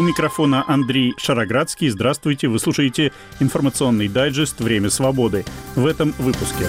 микрофона Андрей Шароградский. Здравствуйте, вы слушаете информационный дайджест «Время свободы». В этом выпуске.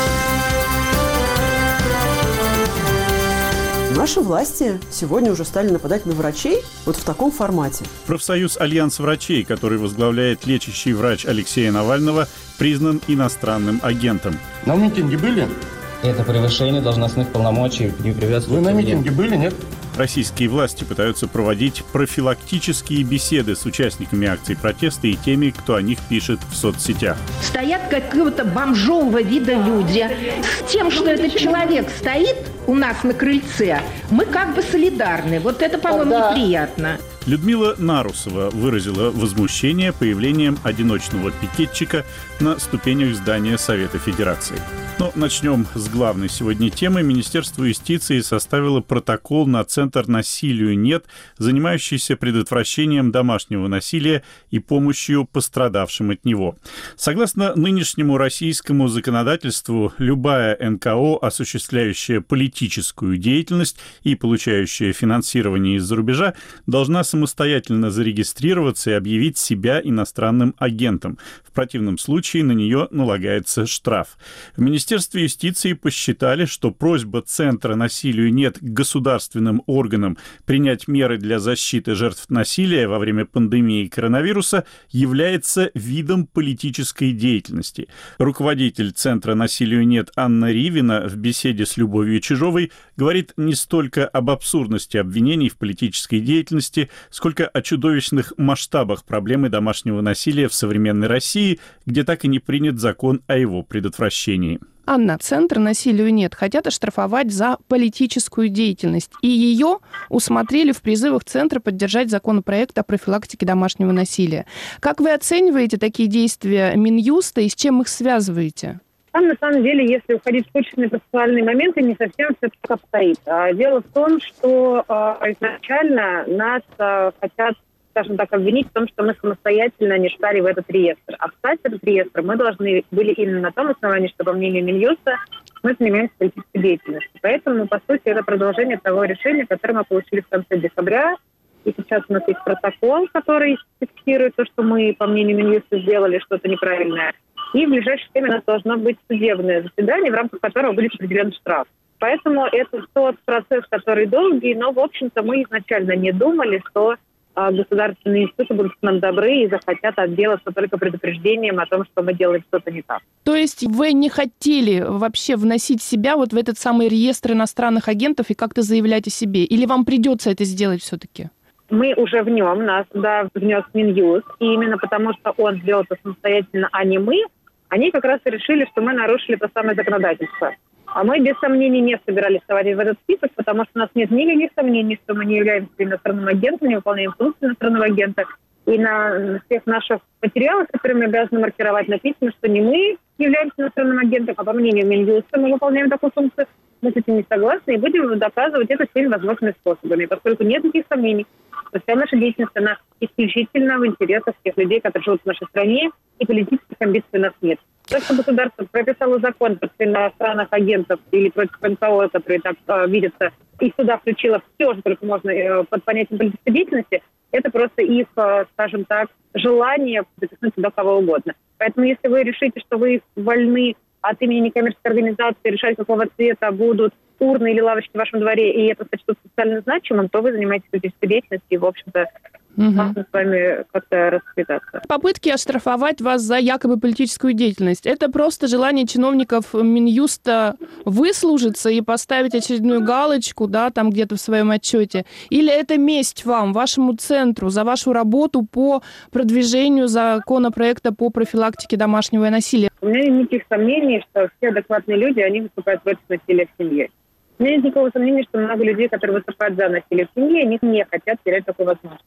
Наши власти сегодня уже стали нападать на врачей вот в таком формате. Профсоюз «Альянс врачей», который возглавляет лечащий врач Алексея Навального, признан иностранным агентом. На митинге были? Это превышение должностных полномочий не приветствуется. Вы на митинге были, нет? Российские власти пытаются проводить профилактические беседы с участниками акций протеста и теми, кто о них пишет в соцсетях. Стоят какого-то бомжового вида люди. С тем, что этот человек стоит у нас на крыльце, мы как бы солидарны. Вот это, по-моему, неприятно. Людмила Нарусова выразила возмущение появлением одиночного пикетчика на ступенях здания Совета Федерации. Но начнем с главной сегодня темы. Министерство юстиции составило протокол на Центр насилию нет, занимающийся предотвращением домашнего насилия и помощью пострадавшим от него. Согласно нынешнему российскому законодательству, любая НКО, осуществляющая политическую деятельность и получающая финансирование из-за рубежа, должна самостоятельно зарегистрироваться и объявить себя иностранным агентом. В противном случае на нее налагается штраф. В Министерстве юстиции посчитали, что просьба Центра насилию нет к государственным органам принять меры для защиты жертв насилия во время пандемии коронавируса является видом политической деятельности. Руководитель Центра насилию нет Анна Ривина в беседе с Любовью Чижовой говорит не столько об абсурдности обвинений в политической деятельности, сколько о чудовищных масштабах проблемы домашнего насилия в современной России, где так и не принят закон о его предотвращении. Анна, Центр насилию нет хотят оштрафовать за политическую деятельность. И ее усмотрели в призывах Центра поддержать законопроект о профилактике домашнего насилия. Как вы оцениваете такие действия Минюста и с чем их связываете? Там, на самом деле, если уходить в точные процессуальные моменты, не совсем все так обстоит. Дело в том, что изначально нас хотят, скажем так, обвинить в том, что мы самостоятельно не встали в этот реестр. А встать в этот реестр мы должны были именно на том основании, что, по мнению Минюста, мы занимаемся политической деятельностью. Поэтому, по сути, это продолжение того решения, которое мы получили в конце декабря. И сейчас у нас есть протокол, который фиксирует то, что мы, по мнению Минюста, сделали что-то неправильное. И в ближайшее время у нас должно быть судебное заседание, в рамках которого будет определен штраф. Поэтому это тот процесс, который долгий, но, в общем-то, мы изначально не думали, что государственные институты будут к нам добры и захотят отделаться только предупреждением о том, что мы делаем что-то не так. То есть вы не хотели вообще вносить себя вот в этот самый реестр иностранных агентов и как-то заявлять о себе? Или вам придется это сделать все-таки? Мы уже в нем, нас туда внес Минюст, и именно потому, что он сделал это самостоятельно, а не мы, они как раз и решили, что мы нарушили то самое законодательство. А мы без сомнений не собирались вставать в этот список, потому что у нас нет никаких сомнений, что мы не являемся иностранным агентом, не выполняем функции иностранного агента. И на всех наших материалах, которые мы обязаны маркировать, написано, что не мы являемся иностранным агентом, а по мнению Минюста мы выполняем такую функцию. Мы с этим не согласны и будем доказывать это всеми возможными способами, поскольку нет никаких сомнений, что вся наша деятельность, она исключительно в интересах тех людей, которые живут в нашей стране, и политических амбиций у нас нет. То, что государство прописало закон против иностранных агентов или против НКО, которые так видятся, и сюда включило все, что только можно под понятием политической деятельности, это просто их, скажем так, желание запихнуть сюда кого угодно. Поэтому если вы решите, что вы вольны от имени некоммерческой организации решать, какого цвета будут урны или лавочки в вашем дворе, и это сочтут социально значимым, то вы занимаетесь политической деятельностью, и, в общем-то, можно с вами как-то расквитаться. Попытки оштрафовать вас за якобы политическую деятельность – это просто желание чиновников Минюста выслужиться и поставить очередную галочку, да, там где-то в своем отчете? Или это месть вам, вашему центру, за вашу работу по продвижению законопроекта по профилактике домашнего насилия? У меня нет никаких сомнений, что все адекватные люди, они выступают против насилия в семье. У меня нет никакого сомнения, что много людей, которые выступают за насилие в семье, они не хотят терять такую возможность.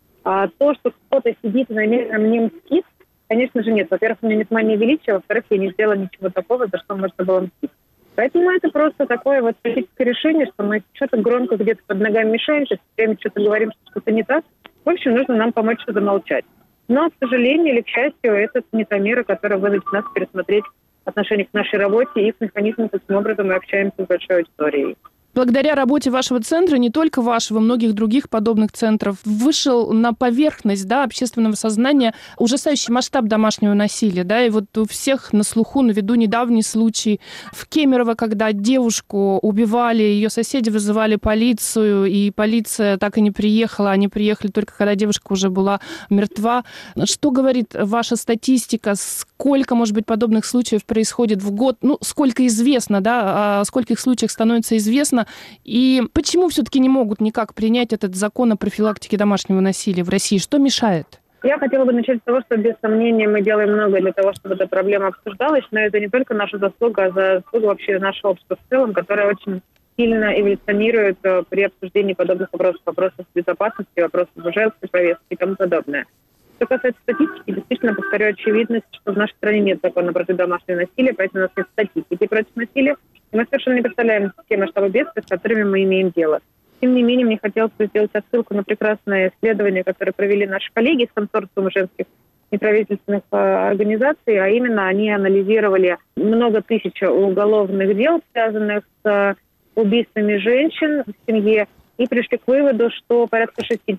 А то, что кто-то сидит и намеренно мне мстит, конечно же, нет. Во-первых, у меня нет мании величия, во-вторых, я не сделала ничего такого, за что можно было мстить. Поэтому это просто такое вот политическое решение, что мы что-то громко где-то под ногами мешаемся, все время что-то говорим, что что-то не так. В общем, нужно нам помочь что-то молчать. Но, к сожалению или к счастью, это не та мера, которая вынудит нас пересмотреть отношение к нашей работе и к механизму, каким образом мы общаемся с большой аудиторией. Благодаря работе вашего центра, не только вашего, многих других подобных центров, вышел на поверхность, да, общественного сознания ужасающий масштаб домашнего насилия. Да, и вот у всех на слуху, на виду недавний случай в Кемерово, когда девушку убивали, ее соседи вызывали полицию, и полиция так и не приехала. Они приехали только когда девушка уже была мертва. Что говорит ваша статистика? Сколько, может быть, подобных случаев происходит в год? Ну, сколько известно, да, о скольких случаях становится известно? И почему все-таки не могут никак принять этот закон о профилактике домашнего насилия в России? Что мешает? Я хотела бы начать с того, что без сомнения мы делаем многое для того, чтобы эта проблема обсуждалась, но это не только наша заслуга, а заслуга вообще нашего общества в целом, которое очень сильно эволюционирует при обсуждении подобных вопросов безопасности, вопросов женской повестки и тому подобное. Что касается статистики, действительно, повторю очевидность, что в нашей стране нет закона против домашнего насилия, поэтому у нас нет статистики против насилия. И мы совершенно не представляем те масштабы бедствий, с которыми мы имеем дело. Тем не менее, мне хотелось бы сделать отсылку на прекрасное исследование, которое провели наши коллеги из консорциума женских неправительственных организаций, а именно они анализировали много тысяч уголовных дел, связанных с убийствами женщин в семье, и пришли к выводу, что порядка 60%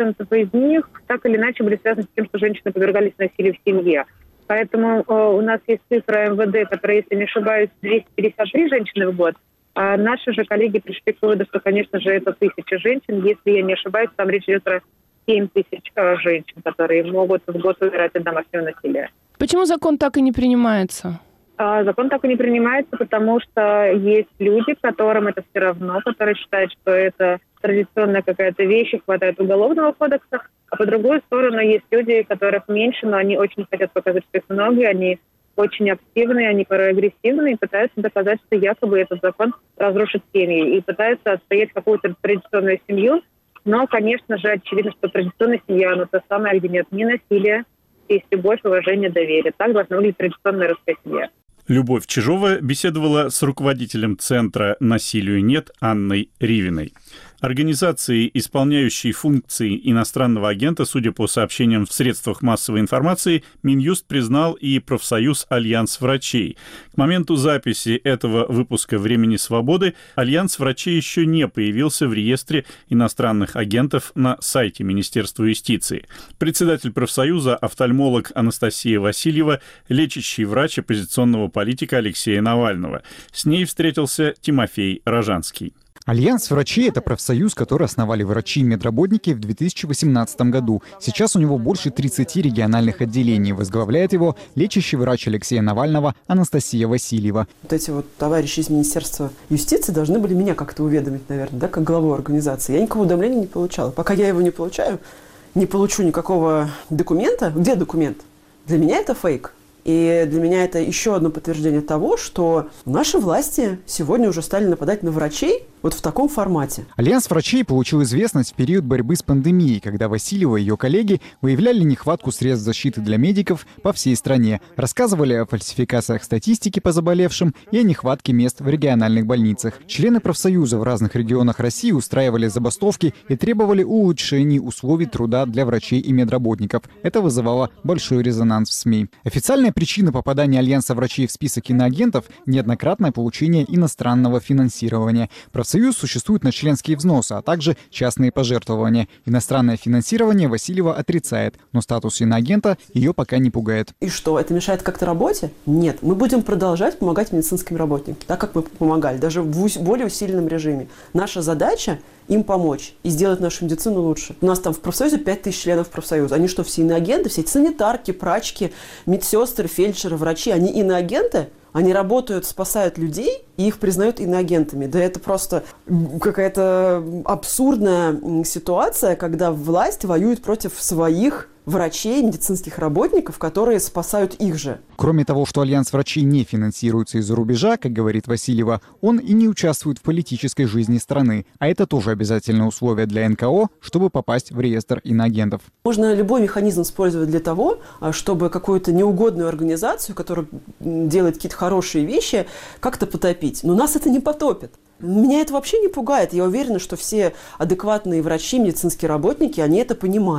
из них так или иначе были связаны с тем, что женщины подвергались насилию в семье. Поэтому у нас есть цифра МВД, которая, если не ошибаюсь, 253 женщины в год. А наши же коллеги пришли к выводу, что, конечно же, это 1000 женщин. Если я не ошибаюсь, там речь идет про 7000 женщин, которые могут в год умирать от домашнего насилия. Почему закон так и не принимается? Закон так и не принимается, потому что есть люди, которым это все равно, которые считают, что это традиционная какая-то вещь, и хватает уголовного кодекса. А по другую сторону есть люди, которых меньше, но они очень хотят показать, что их много, они очень активные, они порой агрессивные, и пытаются доказать, что якобы этот закон разрушит семьи, и пытаются отстоять какую-то традиционную семью. Но, конечно же, очевидно, что традиционная семья, она та самая, где нет ни насилия, есть любовь, уважение, доверие. Так должна выглядеть традиционная русская семья. Любовь Чижова беседовала с руководителем Центра «Насилию нет» Анной Ривиной. Организации, исполняющей функции иностранного агента, судя по сообщениям в средствах массовой информации, Минюст признал и профсоюз «Альянс врачей». К моменту записи этого выпуска «Времени свободы» Альянс врачей еще не появился в реестре иностранных агентов на сайте Министерства юстиции. Председатель профсоюза, офтальмолог Анастасия Васильева, лечащий врач оппозиционного политика Алексея Навального. С ней встретился Тимофей Рожанский. Альянс врачей – это профсоюз, который основали врачи и медработники в 2018 году. Сейчас у него больше 30 региональных отделений. Возглавляет его лечащий врач Алексея Навального Анастасия Васильева. Вот эти вот товарищи из Министерства юстиции должны были меня как-то уведомить, наверное, да, как главу организации. Я никакого уведомления не получала. Пока я его не получаю, не получу никакого документа. Где документ? Для меня это фейк. И для меня это еще одно подтверждение того, что наши власти сегодня уже стали нападать на врачей вот в таком формате. Альянс врачей получил известность в период борьбы с пандемией, когда Васильева и ее коллеги выявляли нехватку средств защиты для медиков по всей стране, рассказывали о фальсификациях статистики по заболевшим и о нехватке мест в региональных больницах. Члены профсоюза в разных регионах России устраивали забастовки и требовали улучшений условий труда для врачей и медработников. Это вызывало большой резонанс в СМИ. Официальная причина попадания Альянса врачей в список иноагентов – неоднократное получение иностранного финансирования. Профсоюз существует на членские взносы, а также частные пожертвования. Иностранное финансирование Васильева отрицает, но статус иноагента ее пока не пугает. И что, это мешает как-то работе? Нет, мы будем продолжать помогать медицинским работникам, так как мы помогали, даже в более усиленном режиме. Наша задача им помочь и сделать нашу медицину лучше. У нас там в профсоюзе 5000 членов профсоюза. Они что, все иноагенты? Все эти санитарки, прачки, медсестры, фельдшеры, врачи, они иноагенты? Они работают, спасают людей, и их признают иноагентами. Да это просто какая-то абсурдная ситуация, когда власть воюет против своих врачей, медицинских работников, которые спасают их же. Кроме того, что Альянс врачей не финансируется из-за рубежа, как говорит Васильева, он и не участвует в политической жизни страны. А это тоже обязательное условие для НКО, чтобы попасть в реестр иноагентов. Можно любой механизм использовать для того, чтобы какую-то неугодную организацию, которая делает какие-то хорошие вещи, как-то потопить. Но нас это не потопит. Меня это вообще не пугает. Я уверена, что все адекватные врачи, медицинские работники, они это понимают.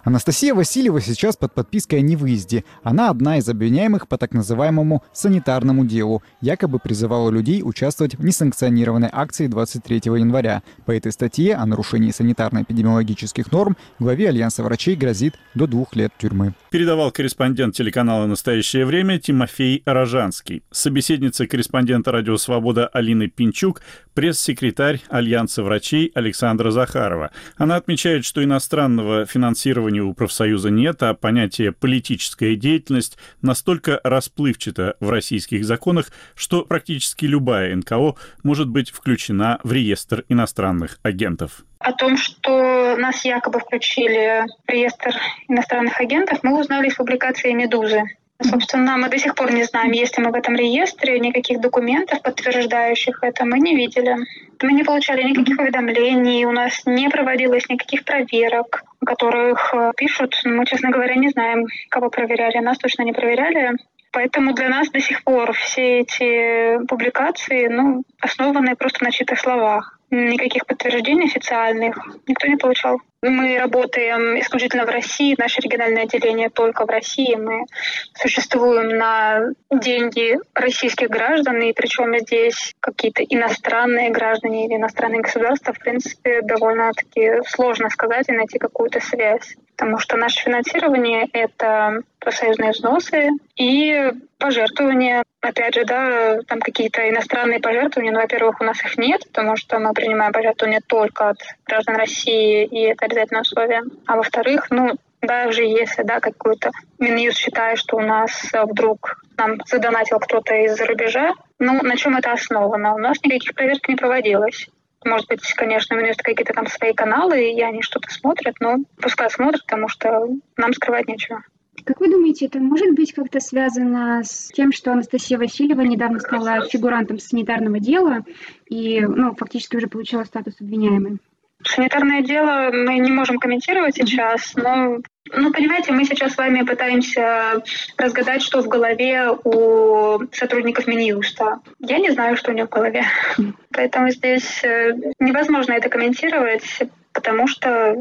Анастасия Васильева сейчас под подпиской о невыезде. Она одна из обвиняемых по так называемому санитарному делу. Якобы призывала людей участвовать в несанкционированной акции 23 января. По этой статье о нарушении санитарно-эпидемиологических норм главе Альянса врачей грозит до 2 лет тюрьмы. Передавал корреспондент телеканала «Настоящее время» Тимофей Рожанский. Собеседница корреспондента «Радио Свобода» Алины Пинчук, пресс-секретарь Альянса врачей Александра Захарова. Она отмечает, что иностранного финансирования у профсоюза нет, а понятие «политическая деятельность» настолько расплывчато в российских законах, что практически любая НКО может быть включена в реестр иностранных агентов. О том, что нас якобы включили в реестр иностранных агентов, мы узнали из публикации «Медузы». Собственно, мы до сих пор не знаем, есть ли мы в этом реестре, никаких документов, подтверждающих это, мы не видели. Мы не получали никаких уведомлений, у нас не проводилось никаких проверок, о которых пишут. Мы, честно говоря, не знаем, кого проверяли, нас точно не проверяли. Поэтому для нас до сих пор все эти публикации основаны просто на чьих-то словах. Никаких подтверждений официальных никто не получал. Мы работаем исключительно в России, наше региональное отделение только в России. Мы существуем на деньги российских граждан, и причем здесь какие-то иностранные граждане или иностранные государства, в принципе, довольно-таки сложно сказать и найти какую-то связь. Потому что наше финансирование — это профсоюзные взносы и пожертвования. Опять же, там какие-то иностранные пожертвования, но, во-первых, у нас их нет, потому что мы принимаем пожертвования только от граждан России, и это обязательное условие. А во-вторых, даже если какой-то Минюст считает, что у нас вдруг нам задонатил кто-то из-за рубежа, на чем это основано? У нас никаких проверок не проводилось. Может быть, конечно, у меня есть какие-то там свои каналы, и они что-то смотрят, но пускай смотрят, потому что нам скрывать нечего. Как вы думаете, это может быть как-то связано с тем, что Анастасия Васильева недавно стала фигурантом санитарного дела и фактически уже получила статус обвиняемой? Санитарное дело мы не можем комментировать сейчас, но, понимаете, мы сейчас с вами пытаемся разгадать, что в голове у сотрудников Минюста. Я не знаю, что у них в голове. Поэтому здесь невозможно это комментировать, потому что,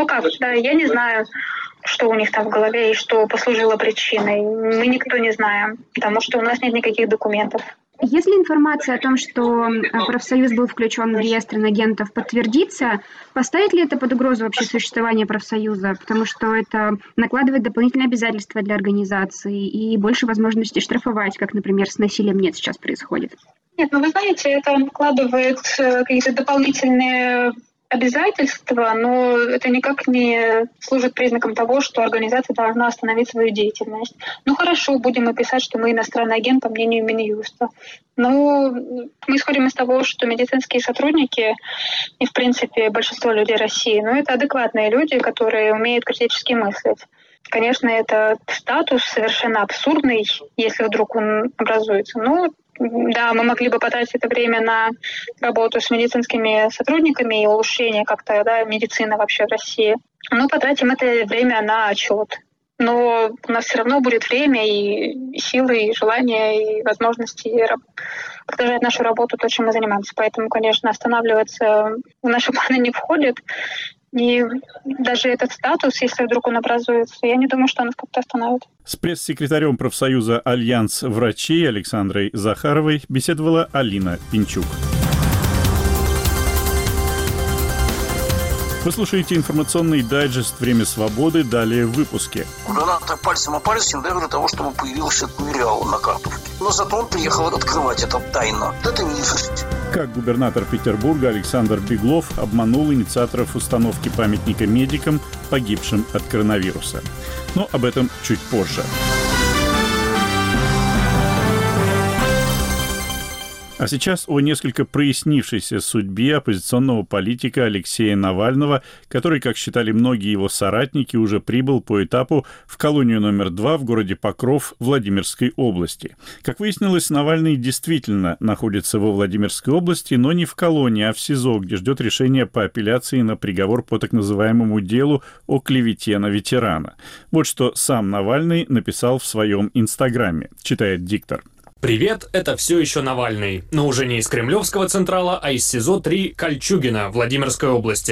я не знаю, что у них там в голове и что послужило причиной. Мы никто не знаем, потому что у нас нет никаких документов. Если информация о том, что профсоюз был включен в реестр агентов, подтвердится, поставит ли это под угрозу вообще существование профсоюза? Потому что это накладывает дополнительные обязательства для организации и больше возможностей штрафовать, как, например, с насилием нет сейчас происходит. Нет, вы знаете, это накладывает какие-то дополнительные обязательства, но это никак не служит признаком того, что организация должна остановить свою деятельность. Хорошо, будем мы писать, что мы иностранный агент, по мнению Минюста. Но мы исходим из того, что медицинские сотрудники и, в принципе, большинство людей России, это адекватные люди, которые умеют критически мыслить. Конечно, этот статус совершенно абсурдный, если вдруг он образуется. Мы могли бы потратить это время на работу с медицинскими сотрудниками и улучшение как-то медицины вообще в России. Потратим это время на отчет. Но у нас все равно будет время и силы, и желание, и возможности продолжать нашу работу, то, чем мы занимаемся. Поэтому, конечно, останавливаться в наши планы не входит. И даже этот статус, если вдруг он образуется, я не думаю, что он нас как-то остановит. С пресс-секретарем профсоюза «Альянс врачей» Александрой Захаровой беседовала Алина Пинчук. Вы слушаете информационный дайджест «Время свободы». Далее в выпуске. Губернатор пальцем о палец не для того, чтобы появился мемориал на карточке. Но зато он приехал открывать это тайно. Это низость. Как губернатор Петербурга Александр Беглов обманул инициаторов установки памятника медикам, погибшим от коронавируса. Но об этом чуть позже. А сейчас о несколько прояснившейся судьбе оппозиционного политика Алексея Навального, который, как считали многие его соратники, уже прибыл по этапу в колонию номер 2 в городе Покров Владимирской области. Как выяснилось, Навальный действительно находится во Владимирской области, но не в колонии, а в СИЗО, где ждет решения по апелляции на приговор по так называемому делу о клевете на ветерана. Вот что сам Навальный написал в своем Инстаграме, читает диктор. Привет, это все еще Навальный, но уже не из Кремлевского Централа, а из СИЗО-3 Кольчугино Владимирской области.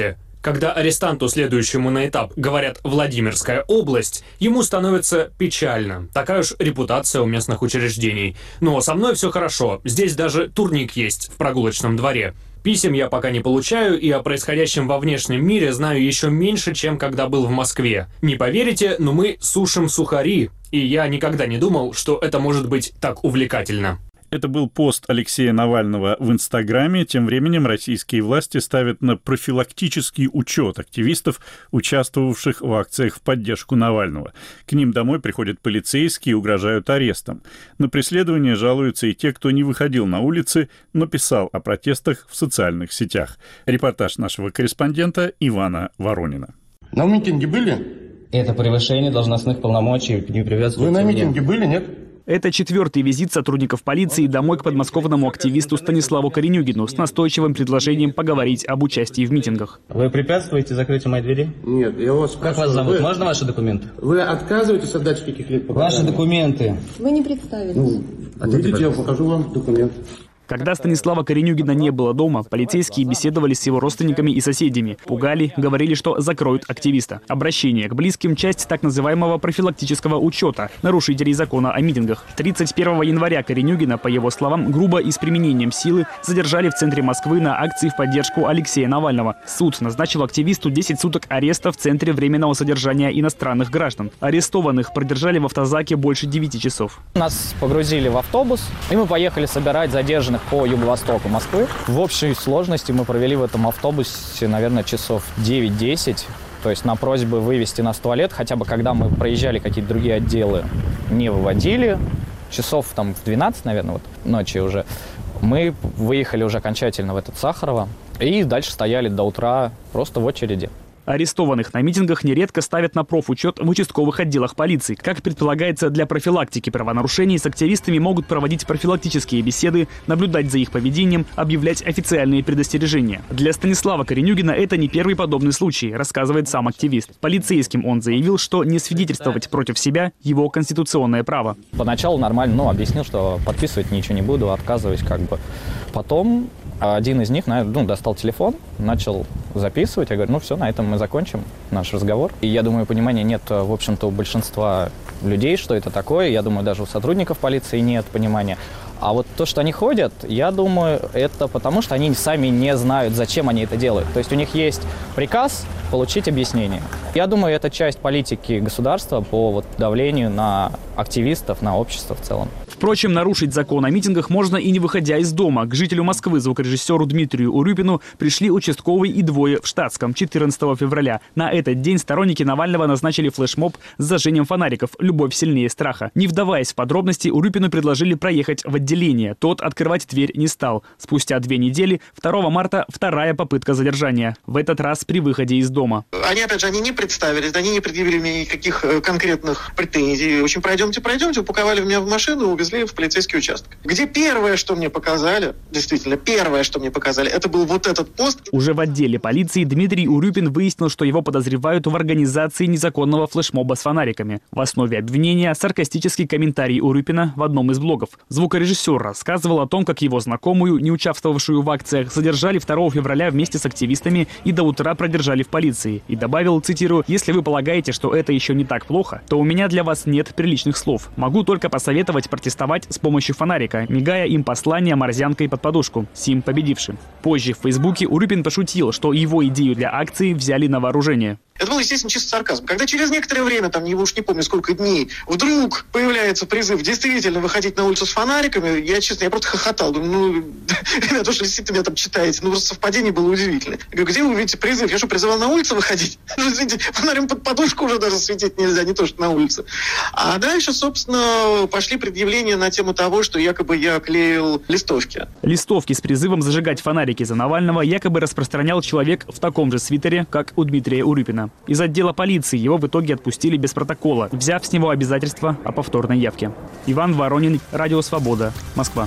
Когда арестанту, следующему на этап, говорят «Владимирская область», ему становится печально. Такая уж репутация у местных учреждений. Но со мной все хорошо. Здесь даже турник есть в прогулочном дворе. Писем я пока не получаю, и о происходящем во внешнем мире знаю еще меньше, чем когда был в Москве. Не поверите, но мы сушим сухари. И я никогда не думал, что это может быть так увлекательно. Это был пост Алексея Навального в Инстаграме. Тем временем российские власти ставят на профилактический учет активистов, участвовавших в акциях в поддержку Навального. К ним домой приходят полицейские и угрожают арестом. На преследование жалуются и те, кто не выходил на улицы, но писал о протестах в социальных сетях. Репортаж нашего корреспондента Ивана Воронина. На митинге были? Это превышение должностных полномочий не приветствуется. Вы на митинге были, нет? Это 4-й визит сотрудников полиции домой к подмосковному активисту Станиславу Коренюгину с настойчивым предложением поговорить об участии в митингах. Вы препятствуете закрытию моей двери? Нет, я вас спрашиваю. Как вас зовут? Можно ваши документы? Вы отказываетесь отдать каких-либо показаний? Ваши документы. Вы не представились. Видите, я покажу вам документ. Когда Станислава Коренюгина не было дома, полицейские беседовали с его родственниками и соседями. Пугали, говорили, что закроют активиста. Обращение к близким – часть так называемого профилактического учета нарушителей закона о митингах. 31 января Коренюгина, по его словам, грубо и с применением силы задержали в центре Москвы на акции в поддержку Алексея Навального. Суд назначил активисту 10 суток ареста в Центре временного содержания иностранных граждан. Арестованных продержали в автозаке больше 9 часов. Нас погрузили в автобус, и мы поехали собирать задержанных по юго-востоку Москвы. В общей сложности мы провели в этом автобусе, наверное, часов 9-10. То есть на просьбы вывести нас в туалет, хотя бы когда мы проезжали какие-то другие отделы, не выводили. Часов там в 12, наверное, вот ночи уже. Мы выехали уже окончательно в этот Сахарово и дальше стояли до утра просто в очереди. Арестованных на митингах нередко ставят на профучет в участковых отделах полиции. Как предполагается, для профилактики правонарушений с активистами могут проводить профилактические беседы, наблюдать за их поведением, объявлять официальные предостережения. Для Станислава Коренюгина это не первый подобный случай, рассказывает сам активист. Полицейским он заявил, что не свидетельствовать против себя – его конституционное право. Поначалу нормально, объяснил, что подписывать ничего не буду, отказываюсь как бы. Потом один из них достал телефон, начал записывать. Я говорю, все, на этом мы закончим наш разговор. И я думаю, понимания нет, в общем-то, у большинства людей, что это такое. Я думаю, даже у сотрудников полиции нет понимания. А вот то, что они ходят, я думаю, это потому, что они сами не знают, зачем они это делают. То есть у них есть приказ получить объяснение. Я думаю, это часть политики государства по давлению на активистов, на общество в целом. Впрочем, нарушить закон о митингах можно и не выходя из дома. К жителю Москвы, звукорежиссеру Дмитрию Урюпину, пришли участковый и двое в штатском 14 февраля. На этот день сторонники Навального назначили флешмоб с зажжением фонариков «Любовь сильнее страха». Не вдаваясь в подробности, Урюпину предложили проехать в отделение. Тот открывать дверь не стал. Спустя 2 недели, 2 марта, вторая попытка задержания. В этот раз при выходе из дома. Они, опять же, они не представились, они не предъявили мне никаких конкретных претензий. В общем, пройдемте, упаковали меня в машину, увезли в полицейский участок. Где первое, что мне показали, действительно, первое, что мне показали, это был вот этот пост. Уже в отделе полиции Дмитрий Урюпин выяснил, что его подозревают в организации незаконного флешмоба с фонариками. В основе обвинения саркастический комментарий Урюпина в одном из блогов. Звукорежиссер рассказывал о том, как его знакомую, не участвовавшую в акциях, задержали 2 февраля вместе с активистами и до утра продержали в полиции. И добавил, цитирую, «Если вы полагаете, что это еще не так плохо, то у меня для вас нет приличных слов. Могу только посоветовать протестовать с помощью фонарика, мигая им послание морзянкой под подушку. Сим победившим». Позже в Фейсбуке Урюпин пошутил, что его идею для акции взяли на вооружение. Это был, естественно, чисто сарказм. Когда через некоторое время, уж не помню сколько дней, вдруг появляется призыв действительно выходить на улицу с фонариками, я просто хохотал. Думаю, ребята, что действительно меня там читаете? Просто совпадение было удивительное. Я говорю, где вы видите призыв? Я что, призывал на улицу выходить? Извините, фонарем под подушку уже даже светить нельзя, не то что на улице. А дальше, собственно, пошли предъявления на тему того, что якобы я клеил листовки. Листовки с призывом зажигать фонарики за Навального якобы распространял человек в таком же свитере, как у Дмитрия Урюпина. Из отдела полиции его в итоге отпустили без протокола, взяв с него обязательства о повторной явке. Иван Воронин, Радио Свобода, Москва.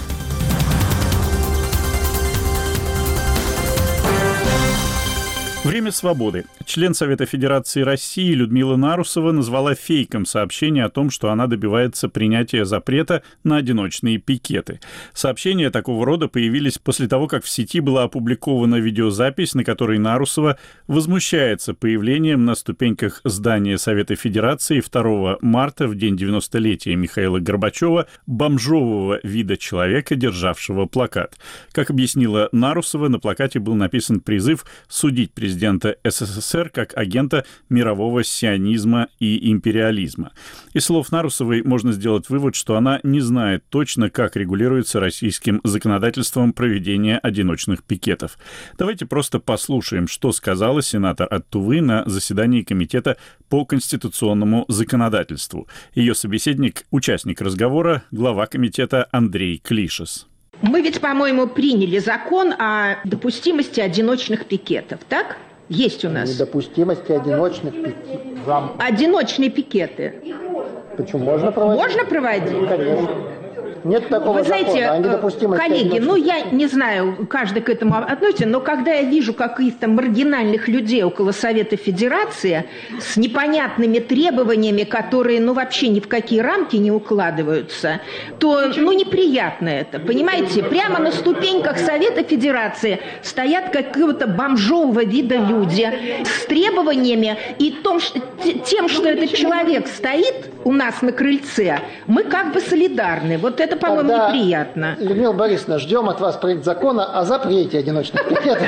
Время свободы. Член Совета Федерации России Людмила Нарусова назвала фейком сообщение о том, что она добивается принятия запрета на одиночные пикеты. Сообщения такого рода появились после того, как в сети была опубликована видеозапись, на которой Нарусова возмущается появлением на ступеньках здания Совета Федерации 2 марта, в день 90-летия Михаила Горбачева, бомжового вида человека, державшего плакат. Как объяснила Нарусова, на плакате был написан призыв судить президента СССР как агента мирового сионизма и империализма. Из слов Нарусовой можно сделать вывод, что она не знает точно, как регулируется российским законодательством проведение одиночных пикетов. Давайте просто послушаем, что сказала сенатор от Тувы на заседании Комитета по конституционному законодательству. Ее собеседник, участник разговора, глава комитета Андрей Клишес. Мы ведь, по-моему, приняли закон о допустимости одиночных пикетов, так? Есть у нас. Недопустимости одиночных пикетов. Одиночные пикеты. Почему? Можно проводить? Можно проводить? Конечно. Нет такого Вы знаете, закона о недопустимости коллеги, одиночных я не знаю, каждый к этому относится, но когда я вижу каких-то маргинальных людей около Совета Федерации с непонятными требованиями, которые, вообще ни в какие рамки не укладываются, то, неприятно это, понимаете? Прямо на ступеньках Совета Федерации стоят какого-то бомжового вида люди с требованиями и тем, что этот человек стоит у нас на крыльце, мы как бы солидарны. Вот это, по-моему, неприятно. Людмила Борисовна, ждем от вас проект закона о запрете одиночных пикетов.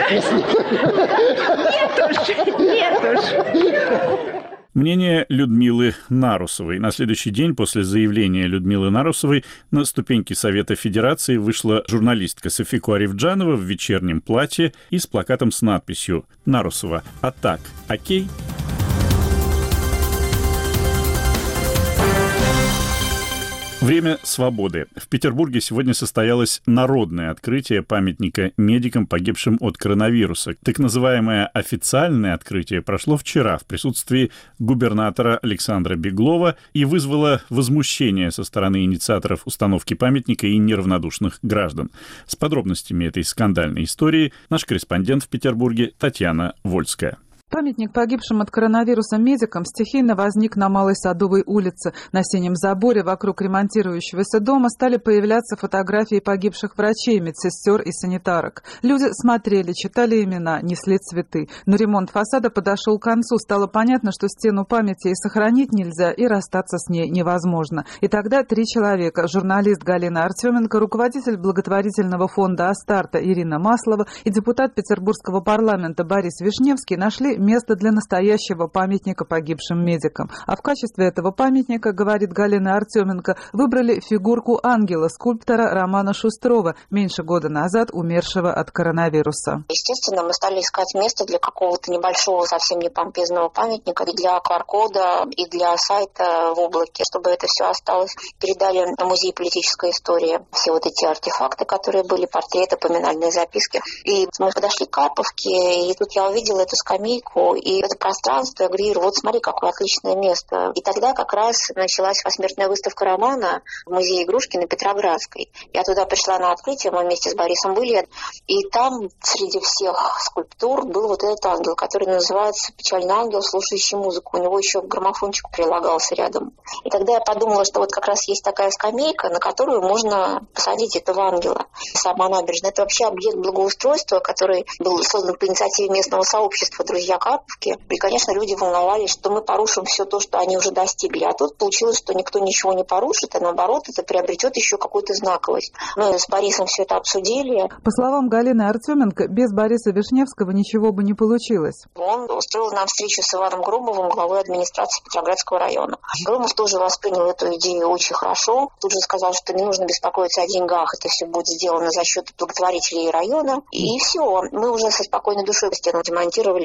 Нет уж. Мнение Людмилы Нарусовой. На следующий день после заявления Людмилы Нарусовой на ступеньки Совета Федерации вышла журналистка Софику Арифджанова в вечернем платье и с плакатом с надписью «Нарусова. А так, окей?» Время свободы. В Петербурге сегодня состоялось народное открытие памятника медикам, погибшим от коронавируса. Так называемое официальное открытие прошло вчера в присутствии губернатора Александра Беглова и вызвало возмущение со стороны инициаторов установки памятника и неравнодушных граждан. С подробностями этой скандальной истории наш корреспондент в Петербурге Татьяна Вольская. Памятник погибшим от коронавируса медикам стихийно возник на Малой Садовой улице. На синем заборе вокруг ремонтирующегося дома стали появляться фотографии погибших врачей, медсестер и санитарок. Люди смотрели, читали имена, несли цветы. Но ремонт фасада подошел к концу. Стало понятно, что стену памяти и сохранить нельзя, и расстаться с ней невозможно. И тогда 3 человека: журналист Галина Артеменко, руководитель благотворительного фонда «Астарта» Ирина Маслова и депутат Петербургского парламента Борис Вишневский нашли место для настоящего памятника погибшим медикам. А в качестве этого памятника, говорит Галина Артеменко, выбрали фигурку ангела скульптора Романа Шустрова, меньше года назад умершего от коронавируса. Естественно, мы стали искать место для какого-то небольшого, совсем не помпезного памятника, и для QR-кода, и для сайта в облаке, чтобы это все осталось. Передали на музей политической истории все вот эти артефакты, которые были, портреты, поминальные записки. И мы подошли к Карповке, и тут я увидела эту скамейку, и это пространство, я говорю: Ир, вот смотри, какое отличное место. И тогда как раз началась посмертная выставка романа в музее игрушки на Петроградской. Я туда пришла на открытие, мы вместе с Борисом были, и там среди всех скульптур был вот этот ангел, который называется «Печальный ангел, слушающий музыку». У него еще граммофончик прилагался рядом. И тогда я подумала, что вот как раз есть такая скамейка, на которую можно посадить этого ангела. Сама набережная — это вообще объект благоустройства, который был создан по инициативе местного сообщества «Друзья Карповки». И, конечно, люди волновались, что мы порушим все то, что они уже достигли. А тут получилось, что никто ничего не порушит, а наоборот, это приобретет еще какую-то знаковость. Мы с Борисом все это обсудили. По словам Галины Артеменко, без Бориса Вишневского ничего бы не получилось. Он устроил нам встречу с Иваном Грумовым, главой администрации Петроградского района. Грумов тоже воспринял эту идею очень хорошо. Тут же сказал, что не нужно беспокоиться о деньгах, это все будет сделано за счет благотворителей района. И все. Мы уже со спокойной душой стену демонтировали. Как только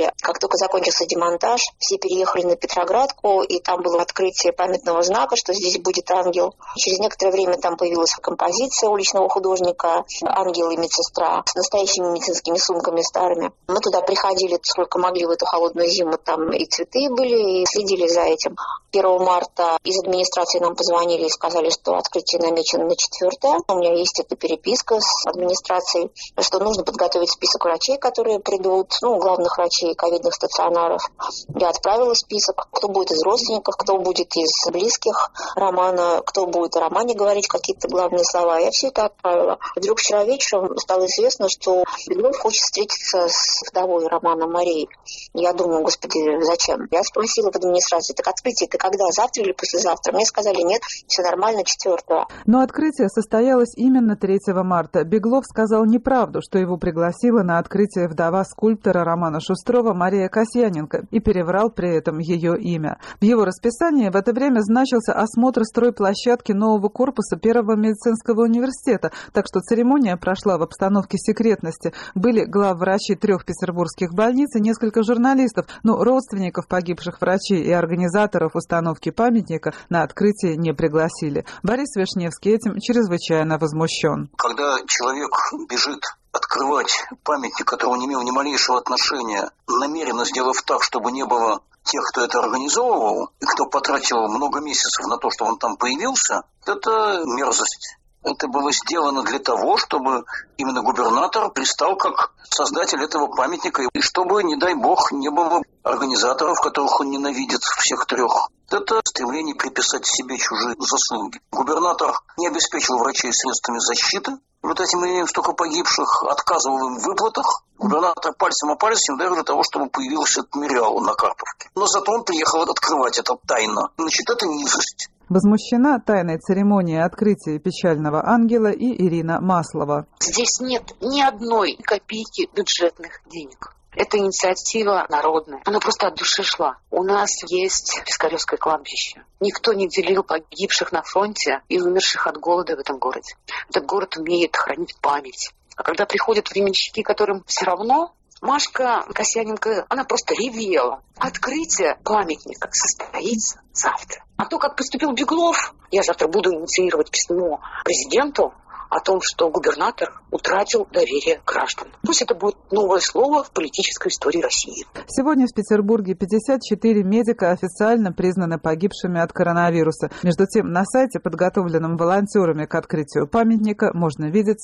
только закончился демонтаж, все переехали на Петроградку, и там было открытие памятного знака, что здесь будет ангел. Через некоторое время там появилась композиция уличного художника «Ангел и медсестра» с настоящими медицинскими сумками старыми. Мы туда приходили сколько могли в эту холодную зиму, там и цветы были, и следили за этим. 1 марта из администрации нам позвонили и сказали, что открытие намечено на 4. У меня есть эта переписка с администрацией, что нужно подготовить список врачей, которые придут, главных врачей ковидных стационаров. Я отправила список, кто будет из родственников, кто будет из близких Романа, кто будет о Романе говорить какие-то главные слова. Я все это отправила. Вдруг вчера вечером стало известно, что Беглов хочет встретиться с вдовой Романа Марией. Я думаю, господи, зачем? Я спросила в администрации, так открытие-то когда? Завтра или послезавтра? Мне сказали, нет, все нормально, 4. Но открытие состоялось именно 3 марта. Беглов сказал неправду, что его пригласила на открытие вдова скульптора Романа Шустрова Мария Касьяненко и переврал при этом ее имя. В его расписании в это время значился осмотр стройплощадки нового корпуса Первого медицинского университета, так что церемония прошла в обстановке секретности. Были главврачи 3 петербургских больниц и несколько журналистов, но родственников погибших врачей и организаторов установки памятника на открытие не пригласили. Борис Вишневский этим чрезвычайно возмущен. Когда человек бежит открывать памятник, которого не имел ни малейшего отношения, намеренно сделав так, чтобы не было тех, кто это организовывал, и кто потратил много месяцев на то, что он там появился, это мерзость. Это было сделано для того, чтобы именно губернатор пристал как создатель этого памятника, и чтобы, не дай бог, не было организаторов, которых он ненавидит, всех 3. Это стремление приписать себе чужие заслуги. Губернатор не обеспечил врачей средствами защиты. Вот этим мы имеем столько погибших, отказывал им в выплатах. Губернатор пальцем о палец не ударил для того, чтобы появился этот мемориал на Карповке. Но зато он приехал открывать это тайно. Значит, это низость. Возмущена тайной церемонией открытия печального ангела и Ирина Маслова. Здесь нет ни одной копейки бюджетных денег. Это инициатива народная. Она просто от души шла. У нас есть Пискаревское кладбище. Никто не делил погибших на фронте и умерших от голода в этом городе. Этот город умеет хранить память. А когда приходят временщики, которым все равно, Машка Касьяненко, она просто ревела. Открытие памятника состоится завтра. А то, как поступил Беглов, я завтра буду инициировать письмо президенту о том, что губернатор утратил доверие граждан. Пусть это будет новое слово в политической истории России. Сегодня в Петербурге 54 медика официально признаны погибшими от коронавируса. Между тем, на сайте, подготовленном волонтерами к открытию памятника, можно видеть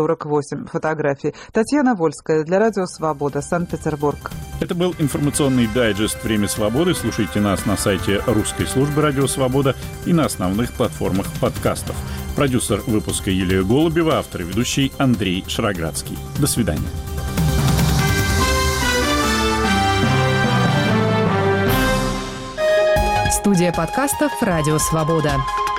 148 фотографий. Татьяна Вольская для Радио Свобода, Санкт-Петербург. Это был информационный дайджест «Время свободы». Слушайте нас на сайте русской службы «Радио Свобода» и на основных платформах подкастов. Продюсер выпуска Юлия Голубева, автор и ведущий Андрей Шароградский. До свидания. Студия подкастов «Радио Свобода».